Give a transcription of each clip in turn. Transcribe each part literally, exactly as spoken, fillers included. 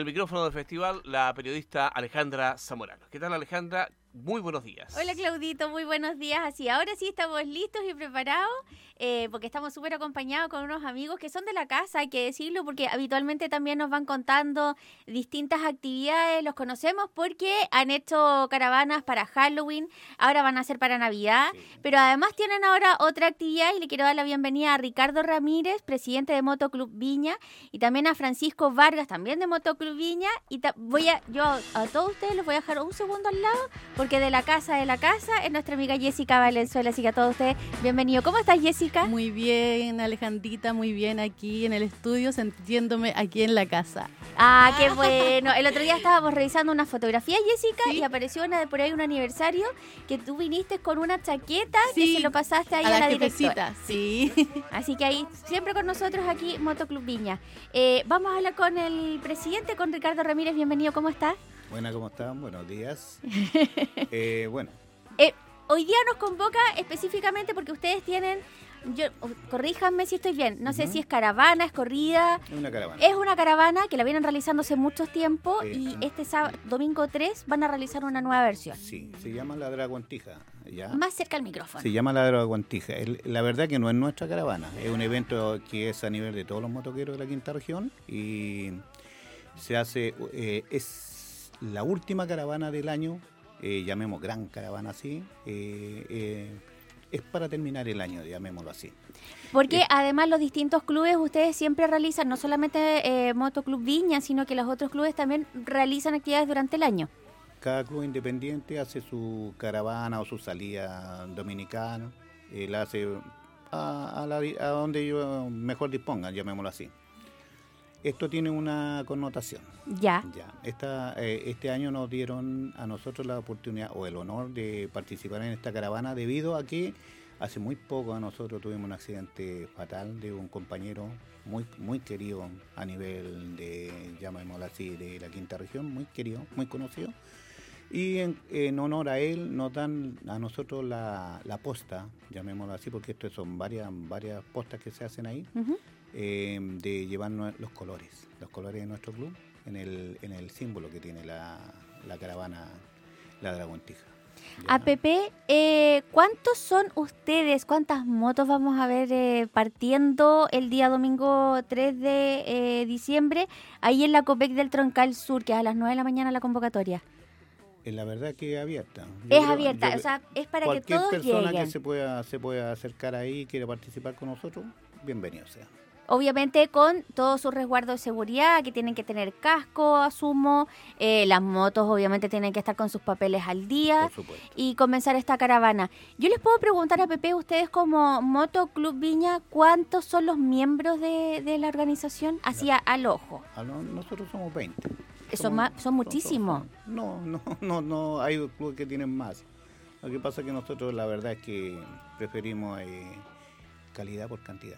El micrófono del festival, la periodista Alejandra Zamorano. ¿Qué tal, Alejandra? Muy buenos días. Hola, Claudito, muy buenos días. Así, ahora sí estamos listos y preparados, eh, porque estamos súper acompañados con unos amigos que son de la casa, hay que decirlo, porque habitualmente también nos van contando distintas actividades, los conocemos porque han hecho caravanas para Halloween, ahora van a hacer para Navidad, sí. Pero además tienen ahora otra actividad y le quiero dar la bienvenida a Ricardo Ramírez, presidente de Motoclub Viña, y también a Francisco Vargas, también de Motoclub Viña, y ta- voy a, yo a todos ustedes los voy a dejar un segundo al lado, porque de la casa de la casa es nuestra amiga Jessica Valenzuela, así que a todos ustedes, bienvenido. ¿Cómo estás, Jessica? Muy bien, Alejandrita, muy bien aquí en el estudio, sintiéndome aquí en la casa. Ah, qué bueno. El otro día estábamos revisando una fotografía, Jessica, ¿sí? Y apareció una de por ahí un aniversario que tú viniste con una chaqueta, sí, que se lo pasaste ahí a, a la, la directora. Sí. Así que ahí, siempre con nosotros aquí, Motoclub Viña. Eh, vamos a hablar con el presidente, con Ricardo Ramírez. Bienvenido, ¿cómo estás? Buenas, ¿cómo están? Buenos días. eh, bueno. Eh, hoy día nos convoca específicamente porque ustedes tienen, yo corríjanme si estoy bien, no uh-huh. sé si es caravana, es corrida. Es una caravana. Es una caravana que la vienen realizando hace mucho tiempo eh, y este sábado, domingo tres van a realizar una nueva versión. Sí, se llama la Dragontija. ¿Ya? Más cerca al micrófono. Se llama la Dragontija. La verdad que no es nuestra caravana, es un evento que es a nivel de todos los motoqueros de la quinta región y se hace, eh, es la última caravana del año, eh, llamemos gran caravana así, eh, eh, es para terminar el año, llamémoslo así. Porque eh, además los distintos clubes ustedes siempre realizan, no solamente eh, Motoclub Viña, sino que los otros clubes también realizan actividades durante el año. Cada club independiente hace su caravana o su salida dominicana, eh, la hace a, a, la, a donde ellos mejor dispongan, llamémoslo así. Esto tiene una connotación. Ya. ya. Esta, eh, este año nos dieron a nosotros la oportunidad o el honor de participar en esta caravana debido a que hace muy poco a nosotros tuvimos un accidente fatal de un compañero muy muy querido a nivel de, llamémoslo así, de la quinta región, muy querido, muy conocido. Y en, en honor a él nos dan a nosotros la, la posta, llamémoslo así, porque esto son varias, varias postas que se hacen ahí. Uh-huh. Eh, de llevar los colores, los colores de nuestro club en el en el símbolo que tiene la, la caravana, la Dragontija. A Pepe, eh, ¿cuántos son ustedes? ¿Cuántas motos vamos a ver eh, partiendo el día domingo tres de eh, diciembre ahí en la Copec del Troncal Sur, que es a las nueve de la mañana la convocatoria? Es la verdad que es abierta. Yo es creo, abierta, yo, o sea, es para que todos lleguen. Cualquier persona que se pueda, se pueda acercar ahí y quiera participar con nosotros, bienvenido sea. Obviamente con todos sus resguardos de seguridad, que tienen que tener casco, asumo, eh, las motos obviamente tienen que estar con sus papeles al día y comenzar esta caravana. Yo les puedo preguntar a Pepe, ustedes como Motoclub Viña, ¿cuántos son los miembros de, de la organización? Así a, al ojo. A lo, nosotros somos veinte. Somos, son, más, son muchísimos. No, no, no, no, hay clubes que tienen más. Lo que pasa es que nosotros la verdad es que preferimos eh, calidad por cantidad.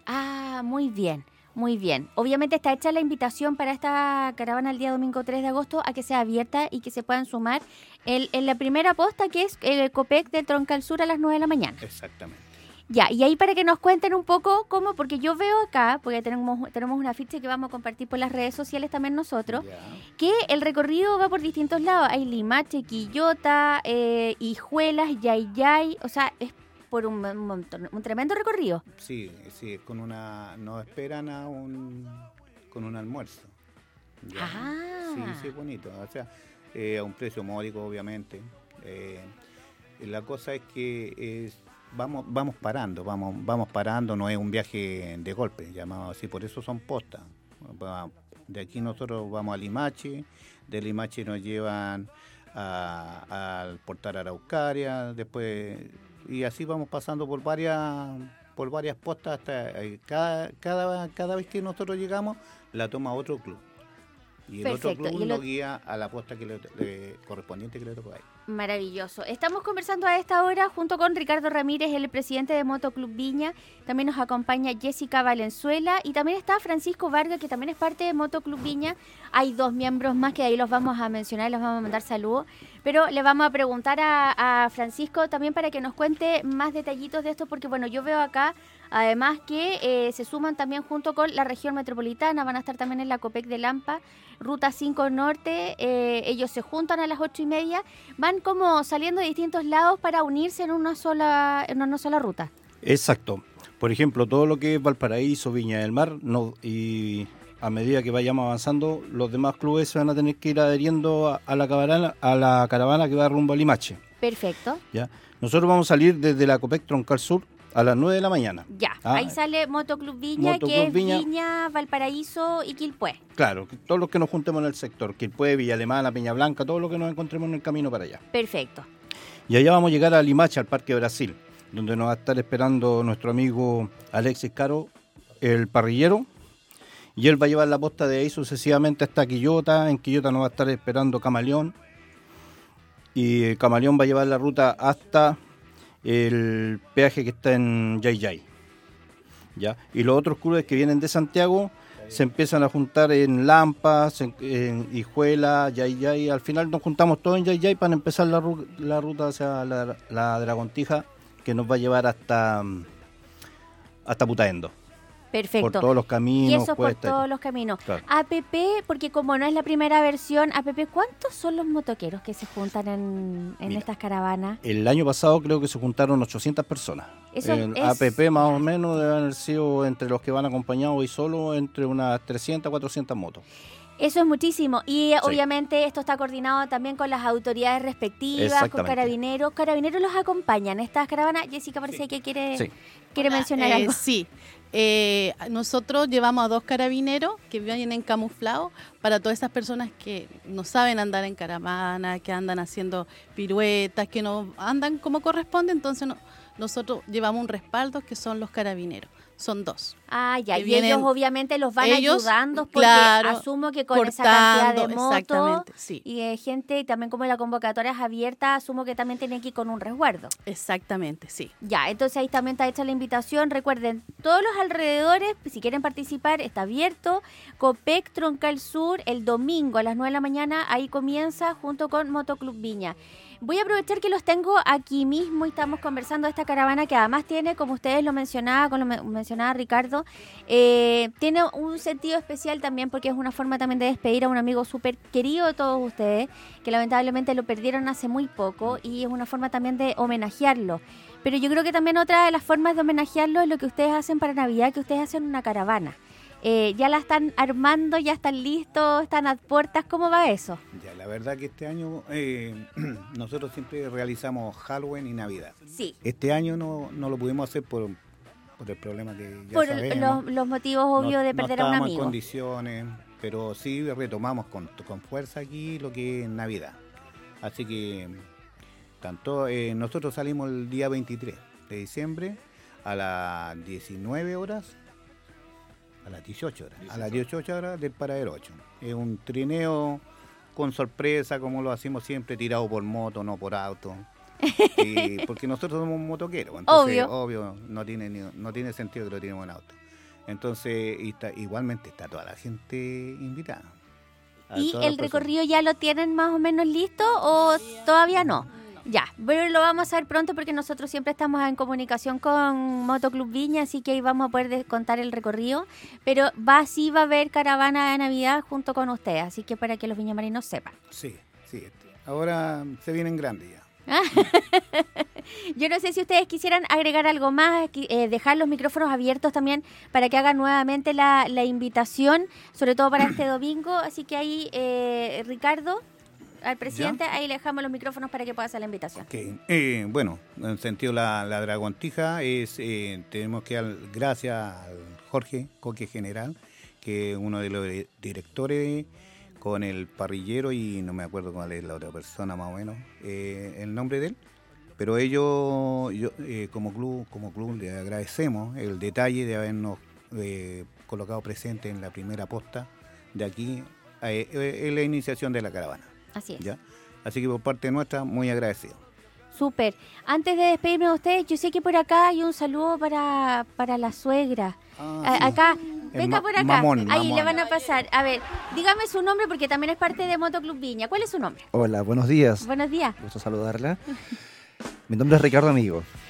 Ah, muy bien, muy bien. Obviamente está hecha la invitación para esta caravana el día domingo tres de agosto a que sea abierta y que se puedan sumar el, en la primera posta, que es el Copec del Troncal Sur a las nueve de la mañana. Exactamente. Ya, y ahí para que nos cuenten un poco cómo, porque yo veo acá, porque tenemos, tenemos una ficha que vamos a compartir por las redes sociales también nosotros, ya. Que el recorrido va por distintos lados. Hay Limache, Quillota, eh, Hijuelas, Yayay, o sea, es por un, un, un tremendo recorrido. Sí, sí, con una, nos esperan a un, con un almuerzo. ¿Ya? Ah. Sí, sí, es bonito, o sea, eh, a un precio módico, obviamente. Eh, la cosa es que es, vamos, vamos parando, vamos, vamos parando, no es un viaje de golpe, llamado así, por eso son postas. De aquí nosotros vamos a Limache, de Limache nos llevan a, al Portal Araucaria, después... Y así vamos pasando por varias por varias postas hasta eh, cada, cada cada vez que nosotros llegamos la toma otro club. Y el Perfecto. otro club y el lo otro... guía a la posta que le, le, correspondiente que le tocó ahí. Maravilloso. Estamos conversando a esta hora junto con Ricardo Ramírez, el presidente de Motoclub Viña. También nos acompaña Jessica Valenzuela y también está Francisco Vargas, que también es parte de Motoclub Viña. Hay dos miembros más que ahí los vamos a mencionar y los vamos a mandar saludos. Pero le vamos a preguntar a, a Francisco también para que nos cuente más detallitos de esto, porque bueno, yo veo acá Además que eh, se suman también junto con la región metropolitana, van a estar también en la Copec de Lampa, Ruta cinco Norte, eh, ellos se juntan a las ocho y media, van como saliendo de distintos lados para unirse en una sola, en una sola ruta. Exacto. Por ejemplo, todo lo que es Valparaíso, Viña del Mar, no, y a medida que vayamos avanzando, los demás clubes se van a tener que ir adheriendo a, a la caravana, a la caravana que va rumbo a Limache. Perfecto. ¿Ya? Nosotros vamos a salir desde la Copec Troncal Sur a las nueve de la mañana. Ya, ah, ahí sale Motoclub Viña, Motoclub que es Viña. Viña, Valparaíso y Quilpué. Claro, todos los que nos juntemos en el sector, Quilpué, Villa Alemana, Peña Blanca, todo lo que nos encontremos en el camino para allá. Perfecto. Y allá vamos a llegar a Limache, al Parque Brasil, donde nos va a estar esperando nuestro amigo Alexis Caro, el parrillero, y él va a llevar la posta de ahí sucesivamente hasta Quillota. En Quillota nos va a estar esperando Camaleón, y Camaleón va a llevar la ruta hasta el peaje que está en Yayay. ¿Ya? Y los otros clubes que vienen de Santiago se empiezan a juntar en Lampas, en, en Hijuela, Yayay. Al final nos juntamos todos en Yayay para empezar la, ru- la ruta hacia la, la Dragontija, que nos va a llevar hasta, hasta Putaendo. Perfecto. Por todos los caminos. Y eso por cuestas. todos los caminos. Claro. A P P, porque como no es la primera versión, A P P, ¿cuántos son los motoqueros que se juntan en, en Mira, estas caravanas? El año pasado creo que se juntaron ochocientas personas. Eso El es- A P P más o menos deben haber sido entre los que van acompañados y solo entre unas trescientas, cuatrocientas motos. Eso es muchísimo. Y eh, obviamente esto está coordinado también con las autoridades respectivas, con Exactamente. carabineros. ¿Carabineros los acompañan estas caravanas? Jessica parece que quiere, Sí. quiere mencionar Eh, algo. Sí. Eh, nosotros llevamos a dos carabineros que vienen camuflados para todas esas personas que no saben andar en caravana, que andan haciendo piruetas, que no andan como corresponde. Entonces no- nosotros llevamos un respaldo que son los carabineros. Son dos. Ah, ya. que Y vienen- ellos obviamente los van ellos, ayudando porque claro, asumo que con esa cantidad de cortando, motos exactamente, sí. y de gente, y también como la convocatoria es abierta, asumo que también tienen que ir con un resguardo. Exactamente, sí. Ya, entonces ahí también está hecha la invitación. Recuerden, todos los alrededores, si quieren participar, está abierto. Copec Troncal Sur, el domingo a las nueve de la mañana, ahí comienza junto con Motoclub Viña. Voy a aprovechar que los tengo aquí mismo y estamos conversando de esta caravana que además tiene, como ustedes lo mencionaban, como lo men- mencionaba Ricardo, eh, tiene un sentido especial también porque es una forma también de despedir a un amigo súper querido de todos ustedes, que lamentablemente lo perdieron hace muy poco y es una forma también de homenajearlo. Pero yo creo que también otra de las formas de homenajearlo es lo que ustedes hacen para Navidad, que ustedes hacen una caravana. Eh, ya la están armando, ya están listos, están a puertas. ¿Cómo va eso? Ya, la verdad que este año eh, nosotros siempre realizamos Halloween y Navidad. Sí. Este año no, no lo pudimos hacer por, por el problema que ya Por sabemos. los, los motivos obvios No- de no perder a un estábamos en amigo. condiciones, pero sí retomamos con, con fuerza aquí lo que es Navidad. Así que tanto eh, nosotros salimos el día veintitrés de diciembre a las diecinueve horas, a las dieciocho horas, a las dieciocho horas del Paradero ocho. Es un trineo con sorpresa, como lo hacemos siempre, tirado por moto, no por auto. Y porque nosotros somos motoqueros, entonces Obvio. obvio, no tiene ni- no tiene sentido que lo tiremos en auto. Entonces, y está- igualmente está toda la gente invitada. A ¿Y todas las el personas. recorrido ya lo tienen más o menos listo o todavía no? Ya, pero lo vamos a ver pronto porque nosotros siempre estamos en comunicación con Motoclub Viña, así que ahí vamos a poder de- contar el recorrido. Pero va sí va a haber caravana de Navidad junto con ustedes, así que para que los viñamarinos sepan. Sí, sí. este, Ahora se vienen grandes ya. Yo no sé si ustedes quisieran agregar algo más, qui- eh, dejar los micrófonos abiertos también para que hagan nuevamente la, la invitación, sobre todo para este domingo. Así que ahí, eh, Ricardo, al presidente, ahí le dejamos los micrófonos para que pueda hacer la invitación. Que, eh, bueno, en sentido la, la Dragontija es, eh, tenemos que dar gracias al Jorge Coque General, que es uno de los di- directores, con el parrillero y no me acuerdo cuál es la otra persona más o menos, eh, el nombre de él. Pero ellos, yo, eh, como club, como club le agradecemos el detalle de habernos eh, colocado presente en la primera posta de aquí, eh, eh, en la iniciación de la caravana. Así es. ¿Ya? Así que por parte nuestra, muy agradecido. Súper. Antes de despedirme de ustedes, yo sé que por acá hay un saludo para, para la suegra. Ah, A- sí. acá, El venga ma- por acá. Mamón, Ahí Mamón. le van a pasar. A ver, dígame su nombre porque también es parte de Motoclub Viña. ¿Cuál es su nombre? Hola, buenos días. Buenos días. Gusto saludarla. Mi nombre es Ricardo Amigo.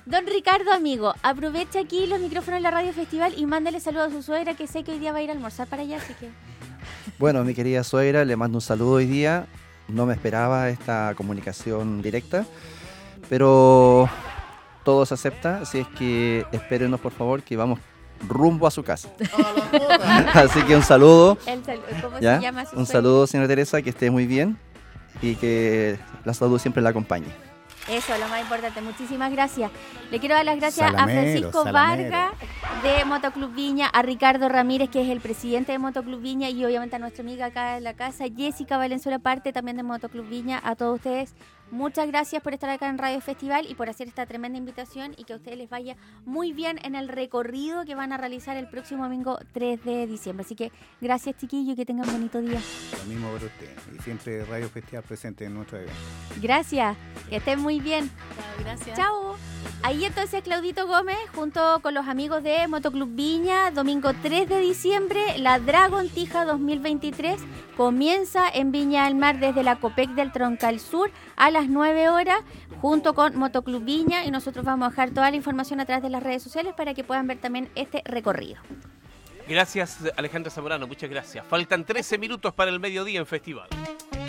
Don Ricardo, amigo, aprovecha aquí los micrófonos de la Radio Festival y mándale saludos a su suegra, que sé que hoy día va a ir a almorzar para allá, así que... Bueno, mi querida suegra, le mando un saludo hoy día. No me esperaba esta comunicación directa, pero todo se acepta, así es que espérenos por favor que vamos rumbo a su casa. Así que un saludo. El sal- ¿Cómo ¿Ya? se llama su Un suegra? saludo, señora Teresa, que esté muy bien y que la salud siempre la acompañe. Eso, lo más importante. Muchísimas gracias. Le quiero dar las gracias Salamero, a Francisco salamero. Vargas de Motoclub Viña, a Ricardo Ramírez, que es el presidente de Motoclub Viña, y obviamente a nuestra amiga acá en la casa, Jessica Valenzuela, parte también de Motoclub Viña. A todos ustedes, muchas gracias por estar acá en Radio Festival y por hacer esta tremenda invitación, y que a ustedes les vaya muy bien en el recorrido que van a realizar el próximo domingo tres de diciembre. Así que gracias, chiquillos, y que tengan bonito día. Lo mismo para usted. Y siempre Radio Festival presente en nuestro evento. Gracias, que estén muy bien. Chao, gracias. Chao. Ahí entonces Claudito Gómez junto con los amigos de Motoclub Viña, domingo tres de diciembre, la Dragon Tija dos mil veintitrés comienza en Viña del Mar desde la Copec del Troncal Sur a las nueve horas junto con Motoclub Viña, y nosotros vamos a dejar toda la información a través de las redes sociales para que puedan ver también este recorrido. Gracias, Alejandra Zamorano, muchas gracias. Faltan trece minutos para el mediodía en Festival.